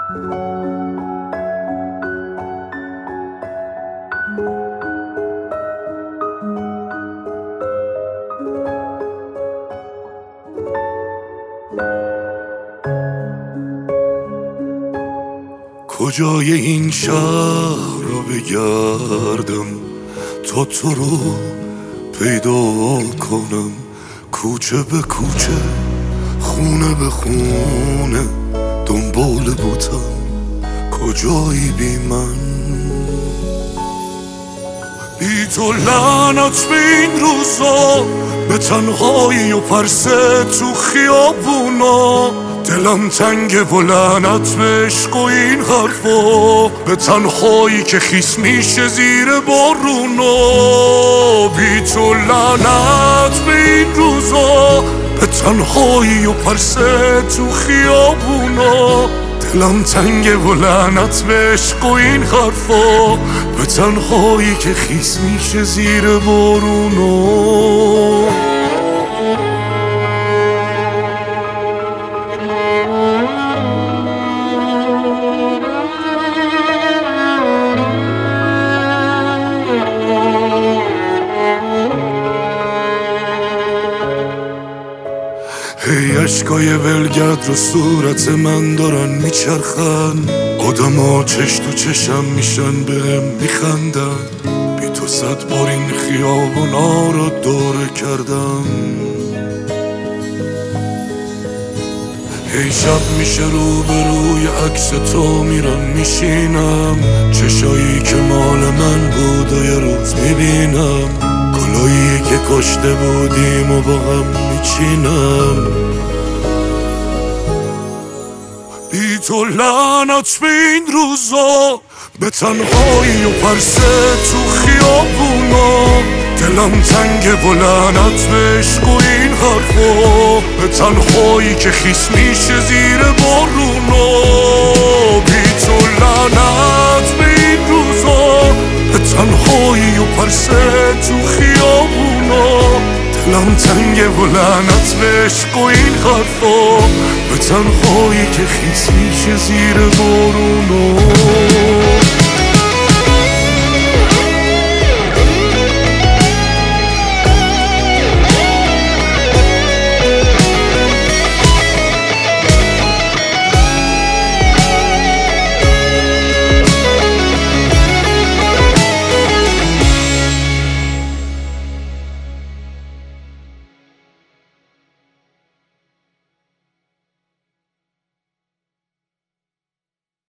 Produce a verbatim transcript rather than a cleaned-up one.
کجای این شهر رو بگردم تا تو رو پیدا کنم، کوچه به کوچه خونه به خونه دنبال بودم، کجایی بی من؟ بی تو لعنت به این روزا، به تنهایی و پرسه تو خیابونا، دلم تنگه و لعنت به عشق و این حرفا، به تنهایی که خیس میشه زیر بارونا. بی تو لعنت به این روزا، به تنهایی و پرسه تو خیابونا، دلم تنگه و لعنت به عشق و این حرفا، به تنهایی که خیس میشه زیر بارونا. هی اشکای ولگرد رو صورت من دارن میچرخن، آدما چش تو چشم میشن بهم میخندن، بی تو صد بار این خیابونا رو دوره کردم. هی شب میشه رو به روی عکس تو میرم میشینم، چشایی که مال من بود و یه روز میبینم، گلایی که کاشته بودیم و با هم میچینم. بی تو لعنت به این روزا، به تنهایی و پرسه تو خیابونا، دلم تنگه و لعنت به عشق و این حرفا، به تنهایی که خیس میشه زیر بارونا. بی تو لعنت به این روزا، به تنهایی و پرسه تو خیابونا، دلم تنگه و لعنت به عشق و این حرفا، به تنهایی که خیس میشه زیر بارونا.